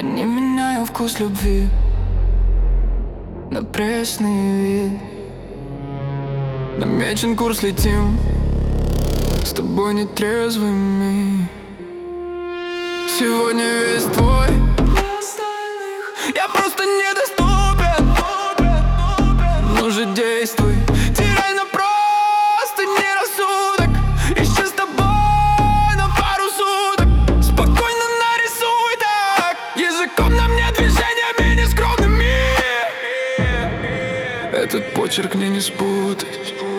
Не меняю вкус любви на пресный вид. Намечен курс, летим с тобой нетрезвыми. Сегодня весь твой, я просто недоступен. Ну же действуй, теряй на просто нерассудок. Исчез с тобой на пару суток. Спокойно нарисуй так, языком на мне движениями нескромными. Этот почерк мне не спутать.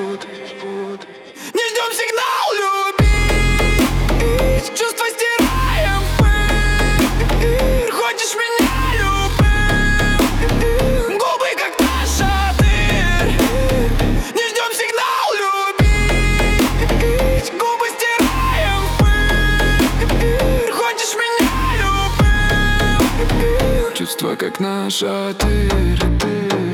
Не ждем сигнал любить, чувства стираем пыль. Хочешь меня любым, губы как наш отель. Не ждем сигнал любить, губы стираем пыль. Хочешь меня любым, чувства как наш отель.